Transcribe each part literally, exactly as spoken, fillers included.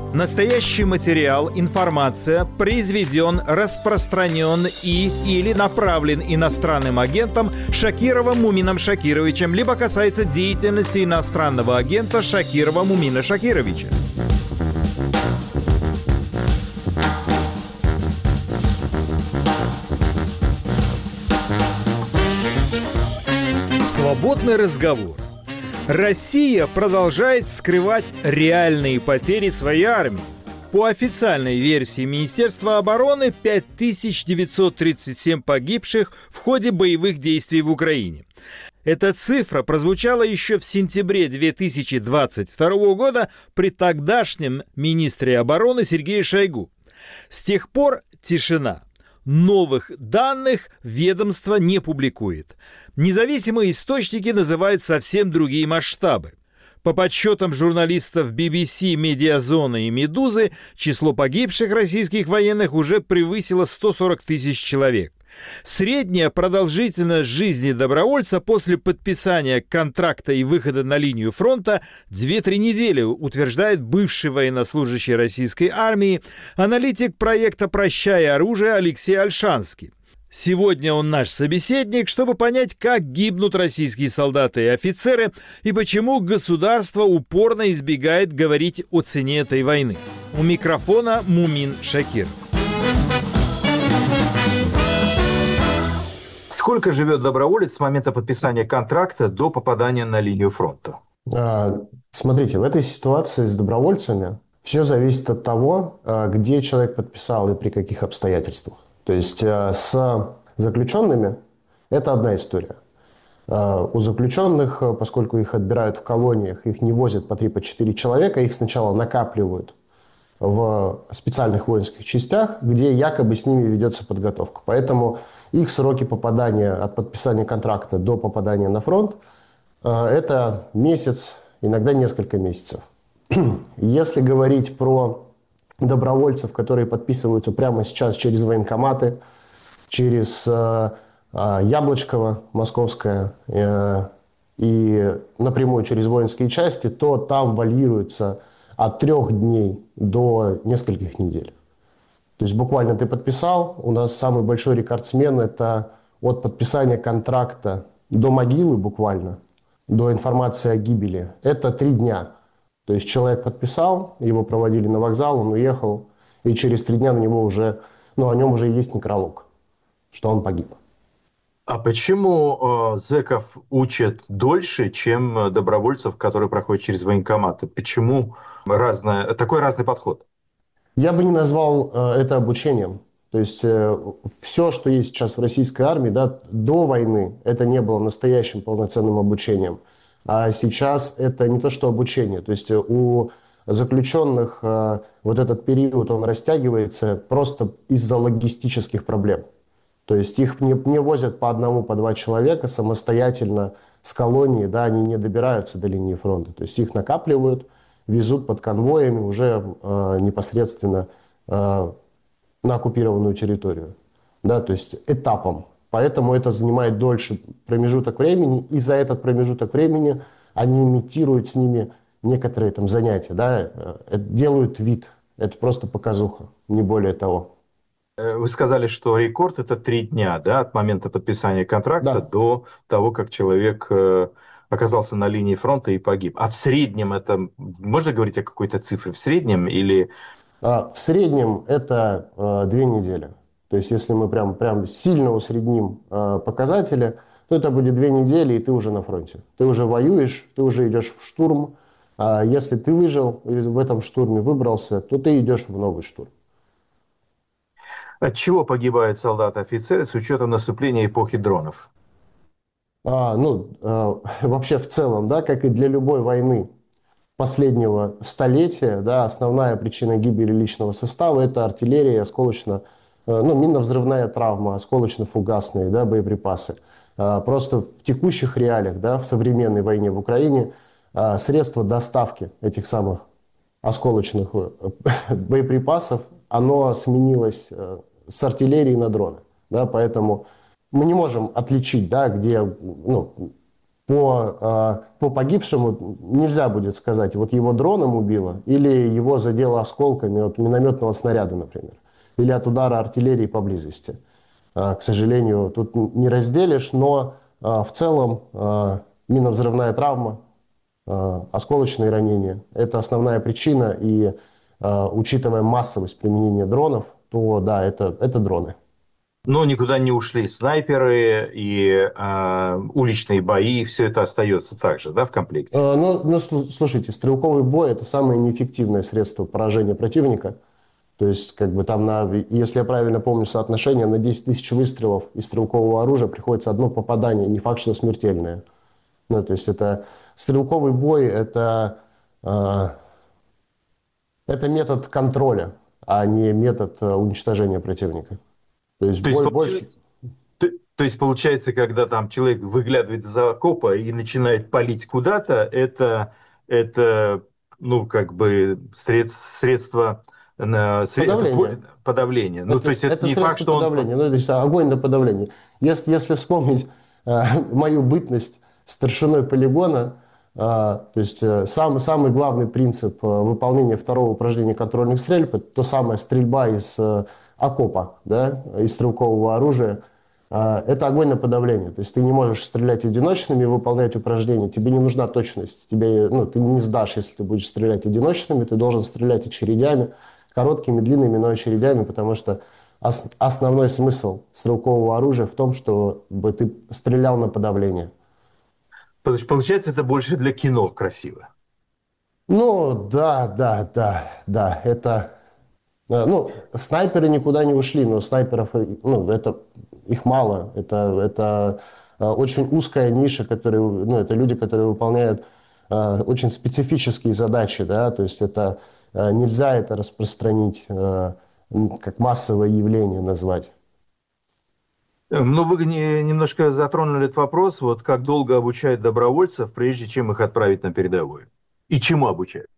Настоящий материал, информация произведен, распространен и или направлен иностранным агентом Шакировым Мумином Шакировичем, либо касается деятельности иностранного агента Шакирова Мумина Шакировича. Свободный разговор. Россия продолжает скрывать реальные потери своей армии. По официальной версии Министерства обороны, пять тысяч девятьсот тридцать семь погибших в ходе боевых действий в Украине. Эта цифра прозвучала еще в сентябре две тысячи двадцать второго года при тогдашнем министре обороны Сергее Шойгу. С тех пор тишина. Новых данных ведомство не публикует. Независимые источники называют совсем другие масштабы. По подсчетам журналистов би би си, Медиазона и Медузы, число погибших российских военных уже превысило сто сорок тысяч человек. Средняя продолжительность жизни добровольца после подписания контракта и выхода на линию фронта две-три недели, утверждает бывший военнослужащий российской армии, аналитик проекта «Прощай оружие» Алексей Ольшанский. Сегодня он наш собеседник, чтобы понять, как гибнут российские солдаты и офицеры и почему государство упорно избегает говорить о цене этой войны. У микрофона Мумин Шакиров. Сколько живет доброволец с момента подписания контракта до попадания на линию фронта? Смотрите, в этой ситуации с добровольцами все зависит от того, где человек подписал и при каких обстоятельствах. То есть с заключенными это одна история. У заключенных, поскольку их отбирают в колониях, их не возят по три, по четыре человека, их сначала накапливают в специальных воинских частях, где якобы с ними ведется подготовка. Поэтому их сроки попадания от подписания контракта до попадания на фронт – это месяц, иногда несколько месяцев. Если говорить про добровольцев, которые подписываются прямо сейчас через военкоматы, через Яблочково, Московское и напрямую через воинские части, то там варьируется от трех дней до нескольких недель. То есть буквально ты подписал, у нас самый большой рекордсмен – это от подписания контракта до могилы буквально, до информации о гибели, это три дня. То есть человек подписал, его проводили на вокзал, он уехал, и через три дня на него уже, ну, о нем уже есть некролог, что он погиб. А почему э, зэков учат дольше, чем добровольцев, которые проходят через военкоматы? Почему разное, такой разный подход? Я бы не назвал э, это обучением. То есть э, все, что есть сейчас в российской армии, да, до войны, это не было настоящим полноценным обучением. А сейчас это не то, что обучение. То есть у заключенных э, вот этот период, он растягивается просто из-за логистических проблем. То есть их не, не возят по одному, по два человека самостоятельно с колонии, да, они не добираются до линии фронта. То есть их накапливают, везут под конвоями уже э, непосредственно э, на оккупированную территорию. Да, то есть этапом. Поэтому это занимает дольше промежуток времени, и за этот промежуток времени они имитируют с ними некоторые там занятия, да, э, делают вид. Это просто показуха, не более того. Вы сказали, что рекорд – это три дня, да, от момента подписания контракта Да. до того, как человек оказался на линии фронта и погиб. А в среднем это, можно говорить о какой-то цифре в среднем или… В среднем это э, две недели. То есть если мы прям, прям сильно усредним э, показатели, то это будет две недели, и ты уже на фронте. Ты уже воюешь, ты уже идешь в штурм. А если ты выжил и в этом штурме выбрался, то ты идешь в новый штурм. От чего погибают солдаты и офицеры с учетом наступления эпохи дронов? А, ну, э, вообще в целом, да, как и для любой войны последнего столетия, да, основная причина гибели личного состава – это артиллерия, осколочно, э, ну, минно-взрывная травма, осколочно-фугасные, да, боеприпасы. Э, просто в текущих реалиях, да, в современной войне в Украине э, средства доставки этих самых осколочных боеприпасов, оно сменилось э, с артиллерии на дроны, да, поэтому мы не можем отличить, да, где, ну, по, э, по погибшему нельзя будет сказать, вот его дроном убило или его задело осколками от минометного снаряда, например, или от удара артиллерии поблизости. Э, к сожалению, тут не разделишь, но э, в целом э, минно-взрывная травма, э, осколочные ранения — это основная причина, и э, учитывая массовость применения дронов, то да, это, это дроны. Но никуда не ушли снайперы и э, уличные бои, все это остается также, да, в комплекте? Э, Ну, ну, слу- слушайте, стрелковый бой — это самое неэффективное средство поражения противника. То есть, как бы там, на, если я правильно помню соотношение, на десять тысяч выстрелов из стрелкового оружия приходится одно попадание, не факт, что смертельное. Ну, то есть, это стрелковый бой — это, э, это метод контроля, а не метод э, уничтожения противника. То есть, То есть, бой больше... получается, то, то есть получается, когда там человек выглядывает из окопа и начинает палить куда-то, это, это ну, как бы средств, средство, на- сре- это по- Подавление. подавление. Ну, то Это, есть это это не факт, средство что он... по- подавления, ну, то есть огонь на подавление. Если, если вспомнить э, мою бытность старшиной полигона, э, то есть э, самый, самый главный принцип э, выполнения второго упражнения контрольных стрельб — это то самая стрельба из э, окопа, да, из стрелкового оружия. Э, это огонь на подавление. То есть ты не можешь стрелять одиночными и выполнять упражнения. Тебе не нужна точность. Тебе, ну, ты не сдашь, если ты будешь стрелять одиночными. Ты должен стрелять очередями, короткими, длинными, но очередями, потому что ос- основной смысл стрелкового оружия в том, чтобы ты стрелял на подавление. Потому что получается, это больше для кино красиво. Ну, да, да, да, да, это... э, Ну, снайперы никуда не ушли, но снайперов, э, ну, это, их мало. Это, это э, очень узкая ниша, которые, ну, это люди, которые выполняют э, очень специфические задачи, да, то есть это э, нельзя это распространить, э, м, как массовое явление назвать. Эм, Ну, вы не- немножко затронули этот вопрос, вот как долго обучают добровольцев, прежде чем их отправить на передовую? И чему обучают?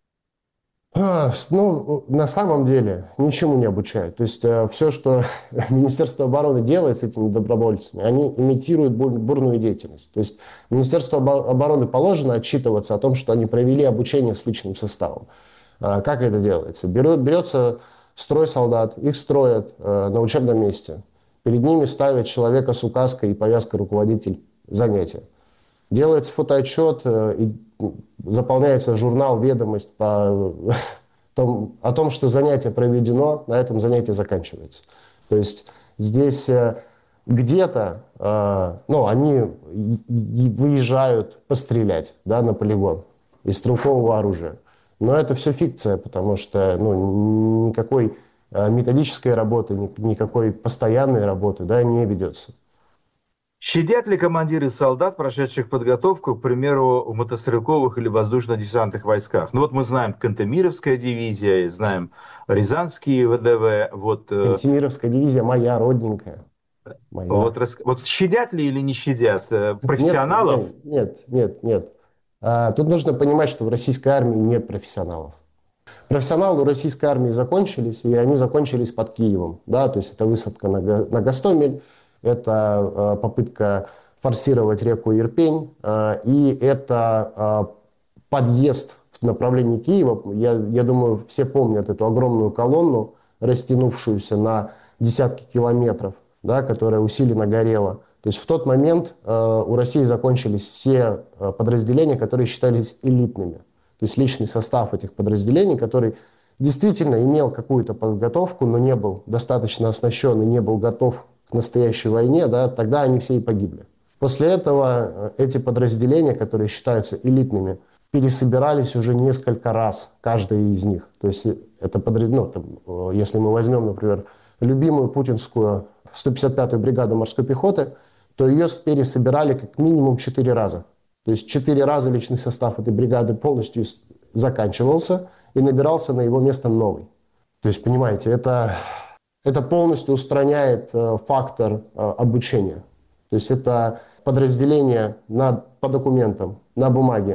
А, с- Ну, на самом деле ничему не обучают. То есть все, что Министерство обороны делает с этими добровольцами, они имитируют бур- бурную деятельность. То есть Министерству обо- обороны положено отчитываться о том, что они провели обучение с личным составом. А, Как это делается? Берет, берется строй солдат, их строят э, на учебном месте. Перед ними ставят человека с указкой и повязкой руководитель занятия. Делается фотоотчет, э, и заполняется журнал, ведомость по том, о том, что занятие проведено, на этом занятие заканчивается. То есть здесь э, где-то, э, ну, они и- и выезжают пострелять, да, на полигон из стрелкового оружия. Но это все фикция, потому что, ну, никакой э, методической работы, ни- никакой постоянной работы, да, не ведется. Щадят ли командиры солдат, прошедших подготовку, к примеру, в мотострелковых или воздушно-десантных войсках? Ну вот мы знаем Кантемировская дивизия, знаем Рязанские вэ дэ вэ. Вот, э, Кантемировская дивизия моя, родненькая, вот, моя. рас- вот щадят ли или не щадят э, Нет, профессионалов? нет, нет, нет, нет. А, тут нужно понимать, что в российской армии нет профессионалов. Профессионалы у российской армии закончились, и они закончились под Киевом. Да? То есть это высадка на, Го- на Гостомель, это э, попытка форсировать реку Ирпень, э, и это э, подъезд в направлении Киева. Я, я думаю, все помнят эту огромную колонну, растянувшуюся на десятки километров, да, которая усиленно горела. То есть в тот момент э, у России закончились все э, подразделения, которые считались элитными. То есть личный состав этих подразделений, который действительно имел какую-то подготовку, но не был достаточно оснащен и не был готов к настоящей войне, да, тогда они все и погибли. После этого э, эти подразделения, которые считаются элитными, пересобирались уже несколько раз, каждый из них. То есть это подряд, ну, там, э, если мы возьмем, например, любимую путинскую сто пятьдесят пятую бригаду морской пехоты, то ее пересобирали как минимум четыре раза. То есть четыре раза личный состав этой бригады полностью заканчивался и набирался на его место новый. То есть, понимаете, это, это полностью устраняет э, фактор э, обучения. То есть это подразделение на, по документам, на бумаге,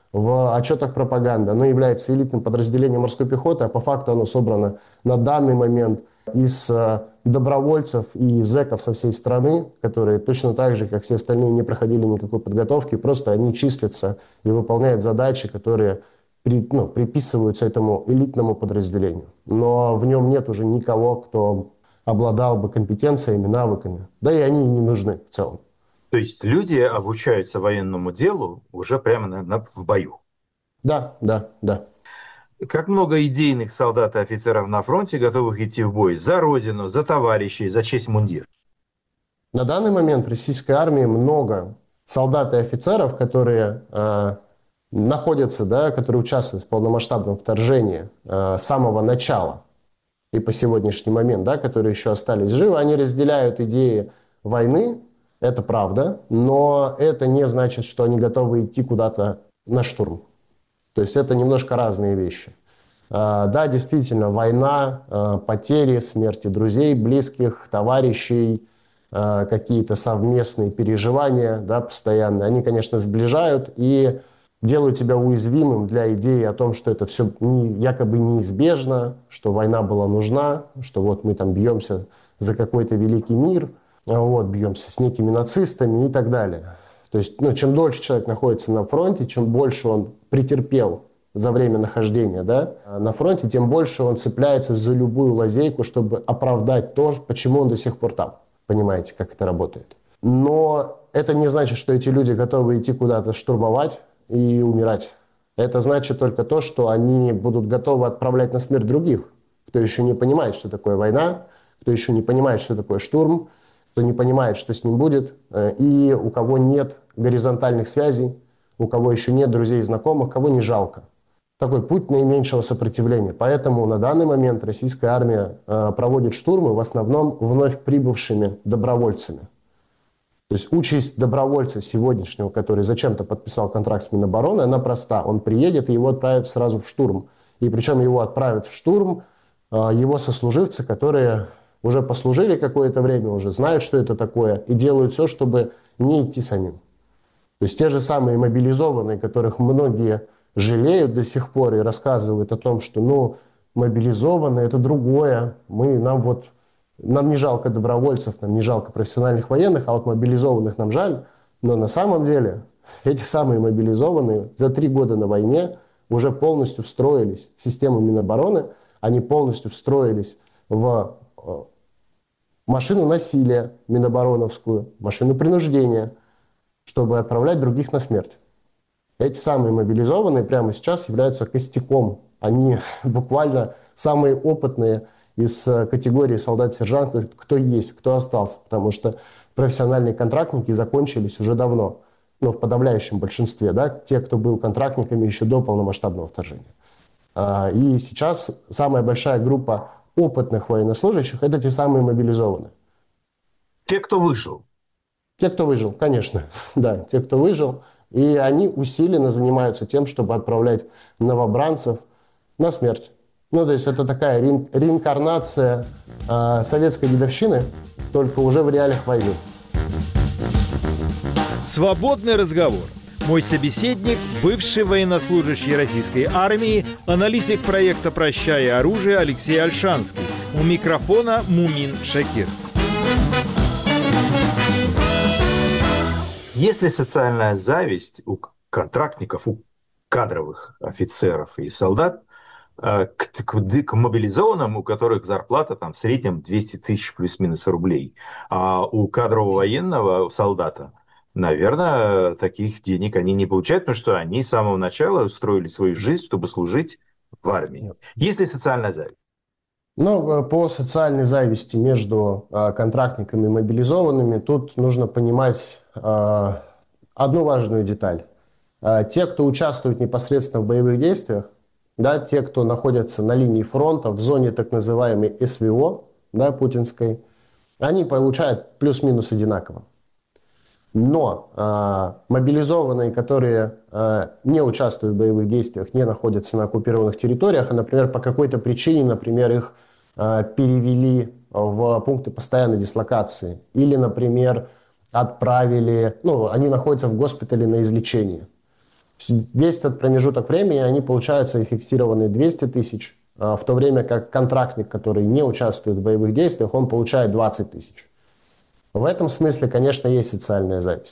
в отчетах пропаганды. Оно является элитным подразделением морской пехоты, а по факту оно собрано на данный момент из э, добровольцев и зэков со всей страны, которые точно так же, как все остальные, не проходили никакой подготовки, просто они числятся и выполняют задачи, которые при, ну, приписываются этому элитному подразделению. Но в нем нет уже никого, кто обладал бы компетенциями, навыками. Да и они и не нужны в целом. То есть люди обучаются военному делу уже прямо на, на, в бою? Да, да, да. Как много идейных солдат и офицеров на фронте, готовых идти в бой за родину, за товарищей, за честь мундир? На данный момент в российской армии много солдат и офицеров, которые э, находятся, да, которые участвуют в полномасштабном вторжении э, с самого начала и по сегодняшний момент, да, которые еще остались живы. Они разделяют идеи войны, это правда, но это не значит, что они готовы идти куда-то на штурм. То есть это немножко разные вещи. Да, действительно, война, потери, смерти друзей, близких, товарищей, какие-то совместные переживания, да, постоянные, они, конечно, сближают и делают тебя уязвимым для идеи о том, что это все не, якобы неизбежно, что война была нужна, что вот мы там бьемся за какой-то великий мир, вот, бьемся с некими нацистами и так далее. То есть, ну, чем дольше человек находится на фронте, чем больше он претерпел за время нахождения, да, на фронте, тем больше он цепляется за любую лазейку, чтобы оправдать то, почему он до сих пор там. Понимаете, как это работает. Но это не значит, что эти люди готовы идти куда-то штурмовать и умирать. Это значит только то, что они будут готовы отправлять на смерть других, кто еще не понимает, что такое война, кто еще не понимает, что такое штурм, кто не понимает, что с ним будет, и у кого нет горизонтальных связей, у кого еще нет друзей и знакомых, кого не жалко. Такой путь наименьшего сопротивления. Поэтому на данный момент российская армия проводит штурмы в основном вновь прибывшими добровольцами. То есть участь добровольца сегодняшнего, который зачем-то подписал контракт с Минобороны, она проста. Он приедет и его отправят сразу в штурм. И причем его отправят в штурм его сослуживцы, которые уже послужили какое-то время, уже знают, что это такое, и делают все, чтобы не идти самим. То есть те же самые мобилизованные, которых многие жалеют до сих пор и рассказывают о том, что ну, мобилизованные это другое, мы, нам, вот, нам не жалко добровольцев, нам не жалко профессиональных военных, а вот мобилизованных нам жаль. Но на самом деле эти самые мобилизованные за три года на войне уже полностью встроились в систему Минобороны, они полностью встроились в машину насилия минобороновскую, машину принуждения, чтобы отправлять других на смерть. Эти самые мобилизованные прямо сейчас являются костяком. Они буквально самые опытные из категории солдат-сержантов, кто есть, кто остался, потому что профессиональные контрактники закончились уже давно, но в подавляющем большинстве, да, те, кто был контрактниками еще до полномасштабного вторжения. И сейчас самая большая группа опытных военнослужащих – это те самые мобилизованные. Те, кто выжил. Те, кто выжил, конечно, да, те, кто выжил. И они усиленно занимаются тем, чтобы отправлять новобранцев на смерть. Ну, то есть это такая ре- реинкарнация э, советской дедовщины, только уже в реалиях войны. Свободный разговор. Мой собеседник – бывший военнослужащий российской армии, аналитик проекта «Прощай оружие» Алексей Ольшанский. У микрофона Мумин Шакир. Если социальная зависть у контрактников, у кадровых офицеров и солдат к, к, к мобилизованным, у которых зарплата там в среднем двести тысяч плюс-минус рублей, а у кадрового военного солдата, наверное, таких денег они не получают, потому что они с самого начала устроили свою жизнь, чтобы служить в армии. Есть ли социальная зависть? Ну, по социальной зависти между э, контрактниками и мобилизованными тут нужно понимать э, одну важную деталь. Э, те, кто участвует непосредственно в боевых действиях, да, те, кто находятся на линии фронта, в зоне так называемой эс вэ о, да, путинской, они получают плюс-минус одинаково. Но э, мобилизованные, которые э, не участвуют в боевых действиях, не находятся на оккупированных территориях, а, например, по какой-то причине, например, их э, перевели в пункты постоянной дислокации, или, например, отправили, ну, они находятся в госпитале на излечении. Весь этот промежуток времени они получают свои фиксированные двести тысяч, в то время как контрактник, который не участвует в боевых действиях, он получает двадцать тысяч. В этом смысле, конечно, есть социальная зависть.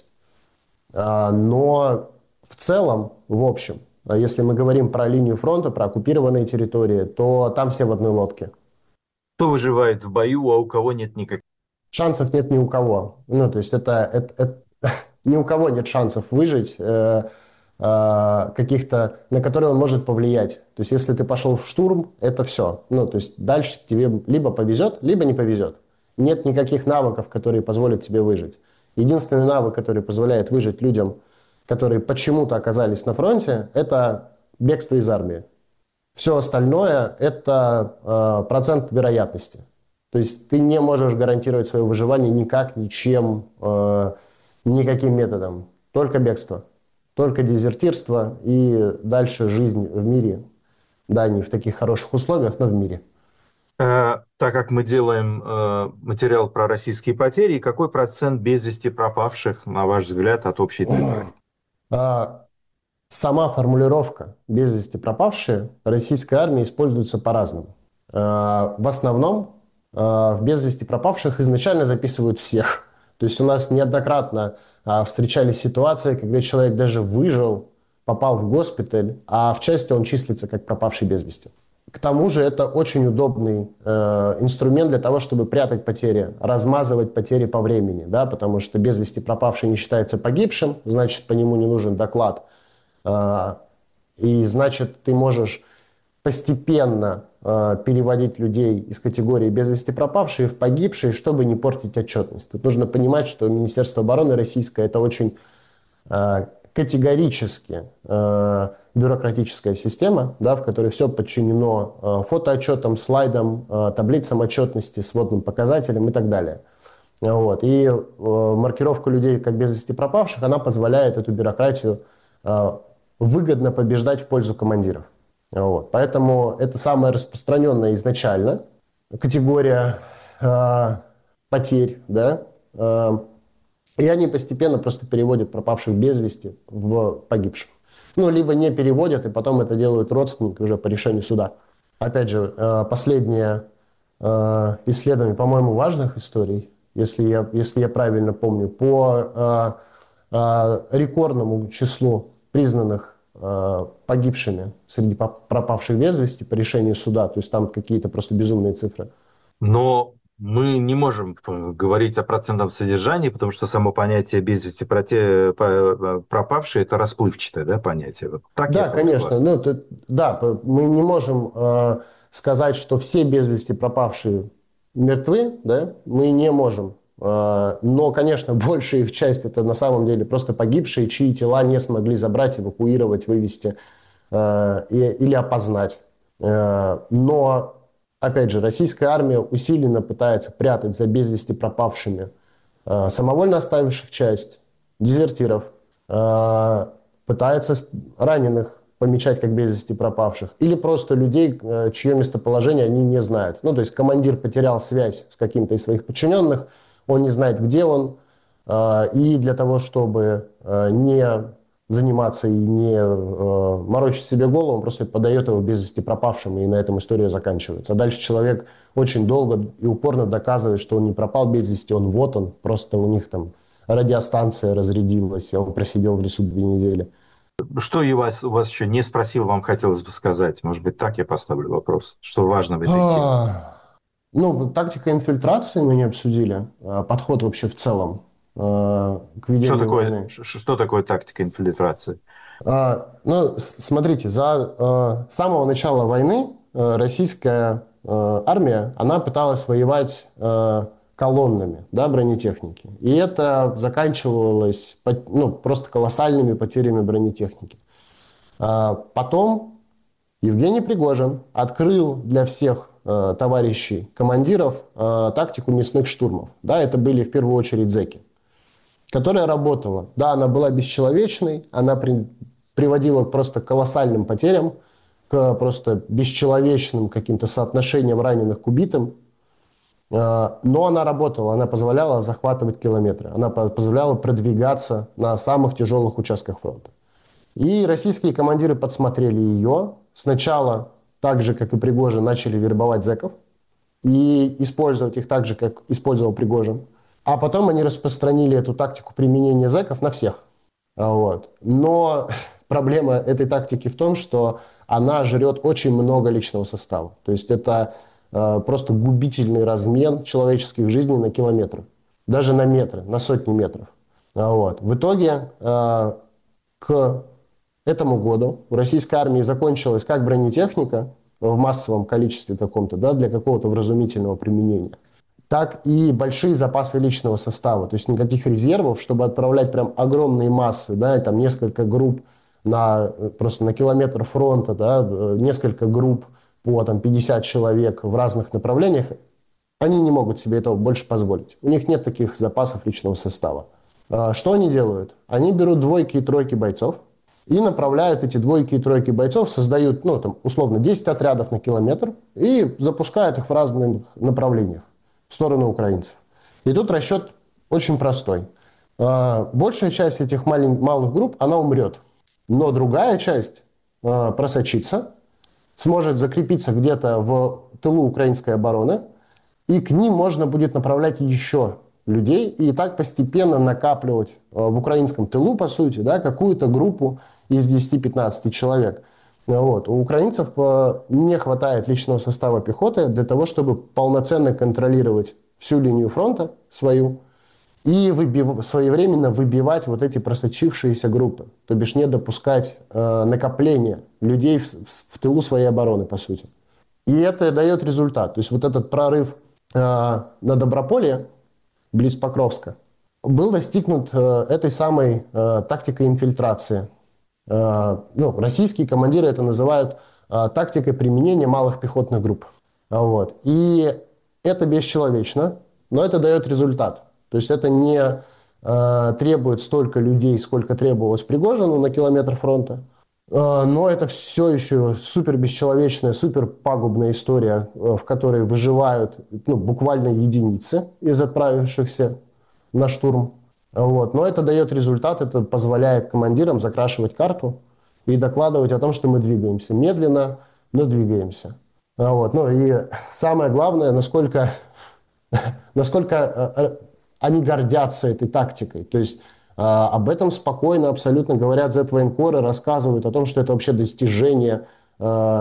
Но в целом, в общем, если мы говорим про линию фронта, про оккупированные территории, то там все в одной лодке. Кто выживает в бою, а у кого нет никаких? Шансов нет ни у кого. Ну, то есть это, это, это ни у кого нет шансов выжить, э, э, каких-то, на которые он может повлиять. То есть если ты пошел в штурм, это все. Ну, то есть дальше тебе либо повезет, либо не повезет. Нет никаких навыков, которые позволят тебе выжить. Единственный навык, который позволяет выжить людям, которые почему-то оказались на фронте, это бегство из армии. Все остальное – это э, процент вероятности. То есть ты не можешь гарантировать свое выживание никак, ничем, э, никаким методом. Только бегство, только дезертирство и дальше жизнь в мире. Да, не в таких хороших условиях, но в мире. Э, так как мы делаем э, материал про российские потери, какой процент без вести пропавших, на ваш взгляд, от общей цифры? А, Сама формулировка «без вести пропавшие» российской армии используется по-разному. А, В основном а, в без вести пропавших изначально записывают всех. То есть у нас неоднократно а, встречались ситуации, когда человек даже выжил, попал в госпиталь, а в части он числится как пропавший без вести. К тому же это очень удобный э, инструмент для того, чтобы прятать потери, размазывать потери по времени, да, потому что без вести пропавший не считается погибшим, значит, по нему не нужен доклад. И значит, ты можешь постепенно э, переводить людей из категории без вести пропавшие в погибшие, чтобы не портить отчетность. Тут нужно понимать, что Министерство обороны российское – это очень э, категорически э, бюрократическая система, да, в которой все подчинено э, фотоотчетам, слайдам, э, таблицам отчетности, сводным показателям и так далее. Вот. И э, маркировка людей как без вести пропавших, она позволяет эту бюрократию э, выгодно побеждать в пользу командиров. Вот. Поэтому это самая распространенная изначально категория э, потерь, да, э, и они постепенно просто переводят пропавших без вести в погибших. Ну, либо не переводят, и потом это делают родственники уже по решению суда. Опять же, э, последнее э, исследование, по-моему, важных историй, если я, если я правильно помню, по э, э, рекордному числу признанных э, погибшими среди пропавших без вести по решению суда. То есть там какие-то просто безумные цифры. Но мы не можем говорить о процентном содержании, потому что само понятие без вести проте- по- пропавший – это расплывчатое, да, понятие. Вот так я Да, понял конечно. вас. Ну, это- да, мы не можем э, сказать, что все без вести пропавшие мертвы, да, мы не можем. Э, но, конечно, большая их часть это на самом деле просто погибшие, чьи тела не смогли забрать, эвакуировать, вывести э, и- или опознать. Э, но, опять же, российская армия усиленно пытается прятать за без вести пропавшими э, самовольно оставивших часть, дезертиров, э, пытается раненых помечать как без вести пропавших, или просто людей, э, чье местоположение они не знают. Ну, то есть командир потерял связь с каким-то из своих подчиненных, он не знает, где он, э, и для того, чтобы э, не заниматься и не э, морочить себе голову, он просто подает его без вести пропавшим, и на этом история заканчивается. А дальше человек очень долго и упорно доказывает, что он не пропал без вести, он вот он, просто у них там радиостанция разрядилась, и он просидел в лесу две недели. Что я вас, у вас еще не спросил, вам хотелось бы сказать? Может быть, так я поставлю вопрос. Что важно в этой теме? А, Ну, тактика инфильтрации мы не обсудили, а подход вообще в целом а, к Что ведению такое, войны. ш- что такое тактика инфильтрации? А, Ну, с- смотрите, за а, самого начала войны а, российская а, армия, она пыталась воевать а, колоннами, да, бронетехники. И это заканчивалось по- ну, просто колоссальными потерями бронетехники. А Потом Евгений Пригожин открыл для всех э, товарищей командиров э, тактику мясных штурмов. Да, это были в первую очередь зэки, которая работала. Да, она была бесчеловечной, она при, приводила просто к колоссальным потерям, к просто бесчеловечным каким-то соотношениям раненых к убитым. Э, но она работала, она позволяла захватывать километры, она по- позволяла продвигаться на самых тяжелых участках фронта. И российские командиры подсмотрели ее. Сначала, так же, как и Пригожин, начали вербовать зэков и использовать их так же, как использовал Пригожин. А потом они распространили эту тактику применения зэков на всех. Вот. Но проблема этой тактики в том, что она жрет очень много личного состава. То есть это э, просто губительный размен человеческих жизней на километры. Даже на метры, на сотни метров. Вот. В итоге э, к этому году у российской армии закончилась как бронетехника в массовом количестве каком-то, да, для какого-то вразумительного применения, так и большие запасы личного состава. То есть никаких резервов, чтобы отправлять прям огромные массы, да, и там несколько групп на, просто на километр фронта, да, несколько групп по там, пятьдесят человек в разных направлениях, они не могут себе этого больше позволить. У них нет таких запасов личного состава. Что они делают? Они берут двойки и тройки бойцов и направляют эти двойки и тройки бойцов, создают, ну, там, условно, десять отрядов на километр и запускают их в разных направлениях в сторону украинцев. И тут расчет очень простой. Большая часть этих малень, малых групп, она умрет. Но другая часть просочится, сможет закрепиться где-то в тылу украинской обороны, и к ним можно будет направлять еще людей и так постепенно накапливать в украинском тылу, по сути, да, какую-то группу из десяти-пятнадцати человек. Вот. У украинцев не хватает личного состава пехоты для того, чтобы полноценно контролировать всю линию фронта свою и выбив... своевременно выбивать вот эти просочившиеся группы. То бишь не допускать э, накопления людей в, в тылу своей обороны, по сути. И это дает результат. То есть вот этот прорыв э, на Доброполье, близ Покровска, был достигнут э, этой самой э, тактикой инфильтрации. Э, ну, российские командиры это называют э, тактикой применения малых пехотных групп. Вот. И это бесчеловечно, но это дает результат. То есть это не э, требует столько людей, сколько требовалось Пригожину на километр фронта, э, но это все еще супер бесчеловечная, супер пагубная история, э, в которой выживают, ну, буквально единицы из отправившихся на штурм. Вот. Но это дает результат, это позволяет командирам закрашивать карту и докладывать о том, что мы двигаемся медленно, но двигаемся. Вот. Ну и самое главное, насколько, насколько они гордятся этой тактикой. То есть э, об этом спокойно абсолютно говорят зет-военкоры, рассказывают о том, что это вообще достижение э,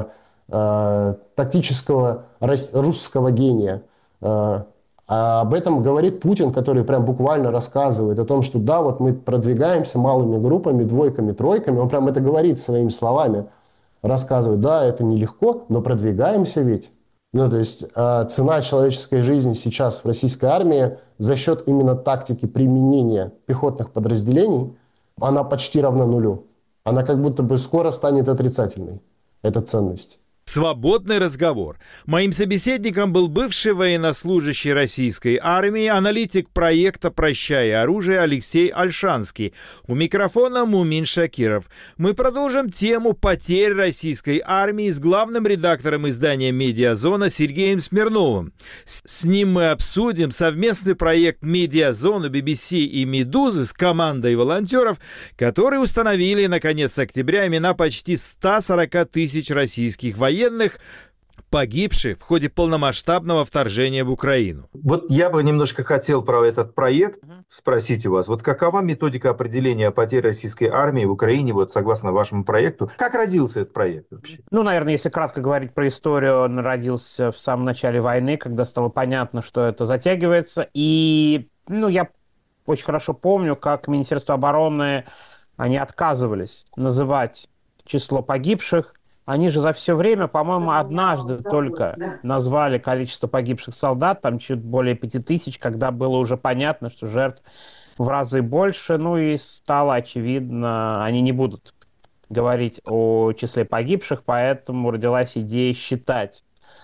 э, тактического русского гения. Э, а об этом говорит Путин, который прям буквально рассказывает о том, что да, вот мы продвигаемся малыми группами, двойками, тройками. Он прям это говорит своими словами. Рассказывают, да, это нелегко, но продвигаемся ведь. Ну, то есть э, цена человеческой жизни сейчас в российской армии за счет именно тактики применения пехотных подразделений, она почти равна нулю. Она как будто бы скоро станет отрицательной, эта ценность. Свободный разговор. Моим собеседником был бывший военнослужащий российской армии, аналитик проекта «Прощай оружие» Алексей Ольшанский. У микрофона Мумин Шакиров. Мы продолжим тему потерь российской армии с главным редактором издания «Медиазона» Сергеем Смирновым. С ним мы обсудим совместный проект «Медиазона», би би си и «Медузы» с командой волонтеров, которые установили на конец октября имена почти ста сорока тысяч российских военных, погибших в ходе полномасштабного вторжения в Украину. Вот я бы немножко хотел про этот проект спросить у вас. Вот какова методика определения потерь российской армии в Украине, вот согласно вашему проекту? Как родился этот проект вообще? Ну, наверное, если кратко говорить про историю, он родился в самом начале войны, когда стало понятно, что это затягивается. И, ну, я очень хорошо помню, как Министерство обороны, они отказывались называть число погибших. Они же за все время, по-моему, однажды только назвали количество погибших солдат, там чуть более пяти тысяч, когда было уже понятно, что жертв в разы больше, ну и стало очевидно, они не будут говорить о числе погибших, поэтому родилась идея считать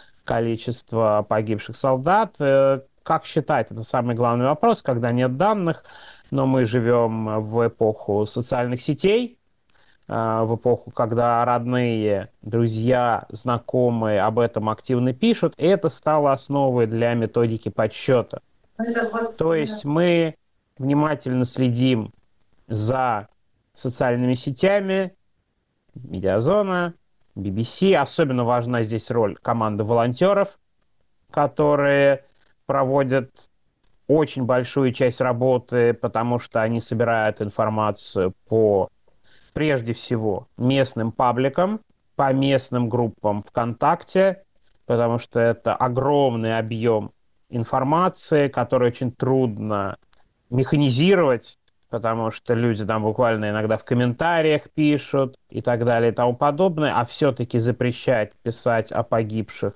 количество погибших солдат. Как считать? Это самый главный вопрос, когда нет данных, но мы живем в эпоху социальных сетей, в эпоху, когда родные, друзья, знакомые об этом активно пишут, и это стало основой для методики подсчета. То есть мы внимательно следим за социальными сетями, Медиазона, би би си. Особенно важна здесь роль команды волонтеров, которые проводят очень большую часть работы, потому что они собирают информацию по, прежде всего, местным пабликам, по местным группам ВКонтакте, потому что это огромный объем информации, который очень трудно механизировать, потому что люди там буквально иногда в комментариях пишут и так далее и тому подобное, а все-таки запрещать писать о погибших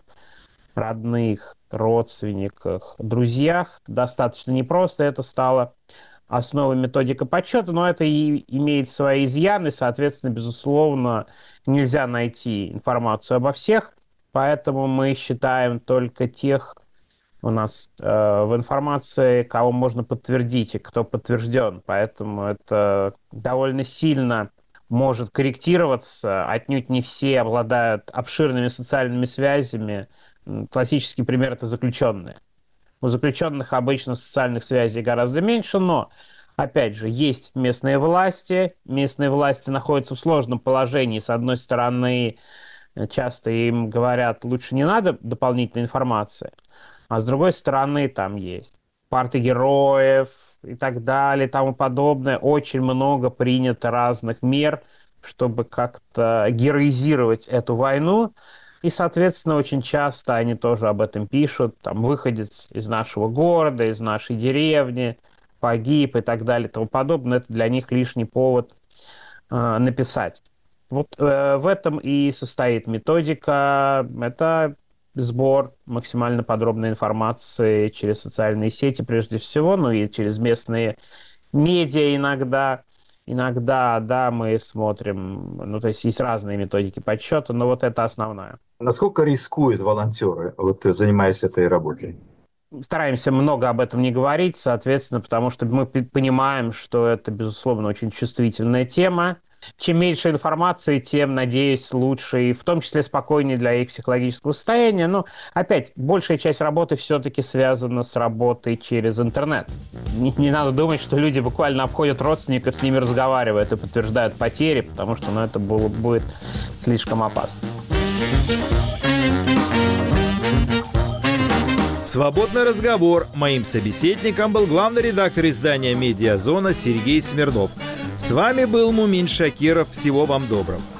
родных, родственниках, друзьях достаточно непросто. Это стало основой методики подсчета, но это и имеет свои изъяны, соответственно, безусловно, нельзя найти информацию обо всех, поэтому мы считаем только тех у нас э, в информации, кого можно подтвердить и кто подтвержден. Поэтому это довольно сильно может корректироваться. Отнюдь не все обладают обширными социальными связями. Классический пример – это заключенные. У заключенных обычно социальных связей гораздо меньше, но, опять же, есть местные власти. Местные власти находятся в сложном положении. С одной стороны, часто им говорят, лучше не надо дополнительной информации. А с другой стороны, там есть парты героев и так далее, и тому подобное. Очень много принято разных мер, чтобы как-то героизировать эту войну. И, соответственно, очень часто они тоже об этом пишут. Там выходец из нашего города, из нашей деревни, погиб и так далее и тому подобное. Это для них лишний повод э, написать. Вот э, в этом и состоит методика. Это сбор максимально подробной информации через социальные сети прежде всего, ну и через местные медиа иногда. Иногда, да, мы смотрим, ну то есть есть разные методики подсчета, но вот это основная. Насколько рискуют волонтеры, вот занимаясь этой работой? Стараемся много об этом не говорить, соответственно, потому что мы понимаем, что это, безусловно, очень чувствительная тема. Чем меньше информации, тем, надеюсь, лучше и в том числе спокойнее для их психологического состояния. Но, опять, большая часть работы все-таки связана с работой через интернет. Не, не надо думать, что люди буквально обходят родственников, с ними разговаривают и подтверждают потери, потому что ну, это было, будет слишком опасно. Свободный разговор. Моим собеседником был главный редактор издания «Медиазона» Сергей Смирнов. С вами был Мумин Шакиров. Всего вам доброго.